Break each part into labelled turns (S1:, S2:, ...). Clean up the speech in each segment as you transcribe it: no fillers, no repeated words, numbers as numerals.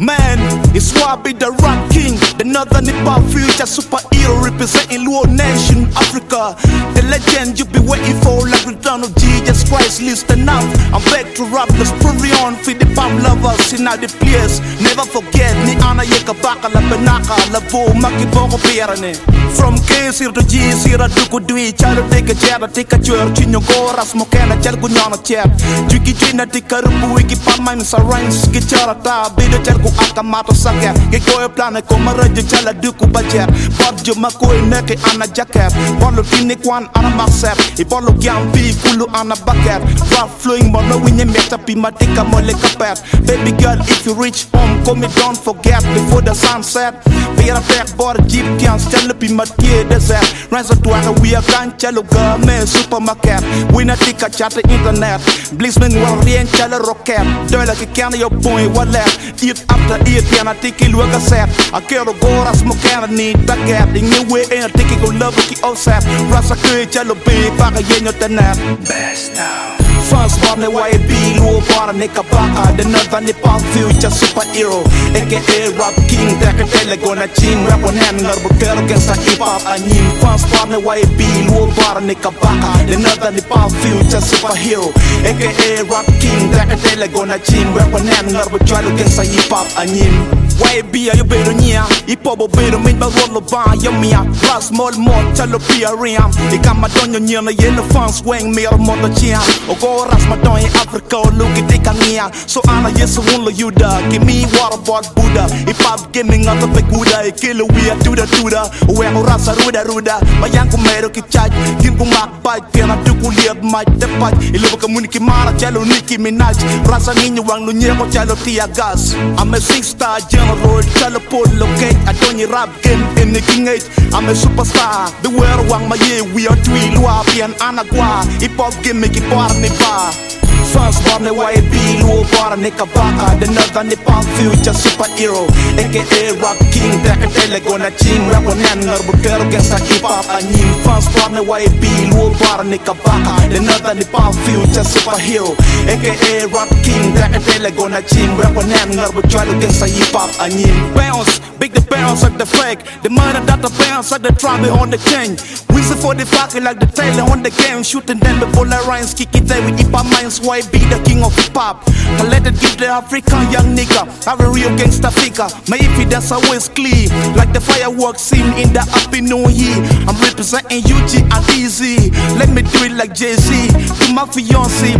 S1: Man, it's why I be the rap king. The northern hip-hop future superhero representing Luo Nation, Africa. The legend you be waiting for, like return of Jesus Christ. Listen up, I'm back to rap. Let's prove on for the pop lovers in all the place. Never forget ni ana yeka baka la benaka la bo makiboko pirane. From K0 to G0 duku dui chalo take a jab take a church in your goras mokena chal gunyana chat. Juki jina tika rupu wiki pama misa rhymes gichara ta bido chal ku akamato saka. Gekoe plane komaraja chala duku bajer. Bob jo makoe neke ana jacket. Bolo tini kwan ana maksep. Ibolo gyampi kulu ana baket. Rap flowing mono winye meta pima tika mole kapet. Baby girl if you reach home come don't forget before the sunset. Pira back board jeep can't tell the pima tie desert. Ransom to a we are can chalo game supermarket. We not tika chat internet. Blissman warrior chalo rocket. Dollar ki can your point what left. Eat after eat can tiki luga set. I care to go as mokana need back in new way and tiki go love ki offset. Rasa ke chalo be baka yenyo tenet.
S2: Best now.
S1: Fans born the YB, Luo Bara Nika Baka, the northern hip-hop future superhero, aka Rap King, Dekatele Gona Chin, rap on hand, Narbutero against the hip-hop Anim. Fans born the YB, Luo Bara Nika Baka, the northern hip-hop future superhero, aka Rap King, Dekatele Gona Chin, rap on hand, Narbutero against the hip-hop Anim. YB are you better nia, ipobo better mean by roll ban yamia, plus more chalo pia riam, ikama donyo nyana yena fans wang me or moto chia, ogo ras ma don Africa look at nia, so ana yes won't yuda, give me water bought Buddha, ipap gaming out of the Buddha, kill we are to the we are rasa ruda, my young mero ki charge, kim mak bite, piana tuku liab my tepat, iluba community mara chalo Nicki Minaj, rasa ninyo wang lunyeko chalo tia gas, I'm a 6-star road, chalo pole locate. I don't need rap game in the king age. I'm a superstar. The world wang my ye. We are three luapi and anagua. Hip hop gimmick, hip hop nipa. Fans born the YB, Luo Bara Nika Baka, the northern hip-hop future superhero, aka Rap King, Dekatele Gona Chin, rap on hand, Narbutero against the hip-hop Anim. Fans born the YB, Luo Bara Nika Baka, the northern hip-hop future superhero, aka Rap King, Dekatele Gona Chin, rap on hand, Narbutero against the hip-hop Anim. Bounce, big the bounce like the flag, the money that the bounce like the tribe on the king. Whistle for the fucking like the tailor on the game, shooting them the bullet rhymes, kick it there with hip-hop minds. Be the king of hip-hop, I let it give the African young nigga. I'm a real gangster figure. My evidence always clean, like the fireworks scene in the Happy New Year. I'm representing UG and Easy. Let me do it like Jay-Z. To my fiancé,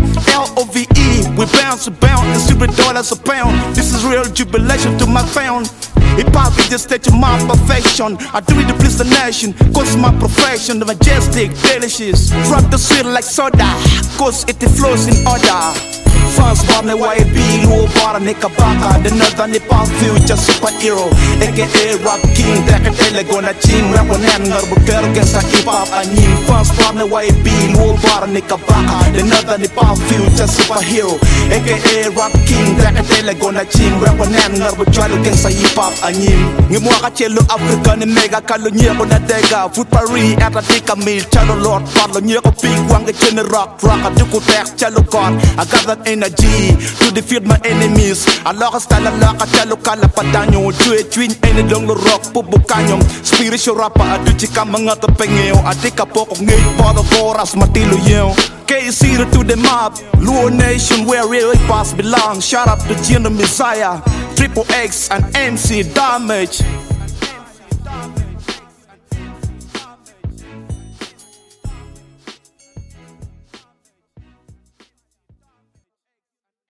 S1: LOVE. We bounce to bounce, and $0 a pound. This is real jubilation to my found. Hip-hop is just state of my perfection. I do it to please the nation, cause my profession, the majestic, delicious. Drop the sweet like soda, cause it flows in order. Fans born the YB, Luo Bara Nika Baka, the northern hip-hop future superhero, aka Rap King, Dekatele Gona Chin, rap on hand, Narbutero against the hip-hop Anim. Fans born the YB, Luo Bara Nika Baka, the northern hip-hop future superhero, aka Rap King, Dekatele Gona Chin, rap on hand, Narbutero against the hip-hop Anim. Ngimwaka chelo Africa ni mega kalo nyeko na dega, food Paris at a tika meal, chalo Lord, palo nyeko big wanga chene rock, atuku tek chalo God. I got that energy to defeat my enemies. I lock a style, I lock a chalo kala patanyo. Do it twin any long rock, pupukanyong. Spiritual rapper, I do chika mga tapengeo. I take a poke of ngate, poto koras, matilo yeo. K0 to the mob, Luo Nation where real hip-hop belong. Shout out to Gino Messiah, Triple X and MC Damage.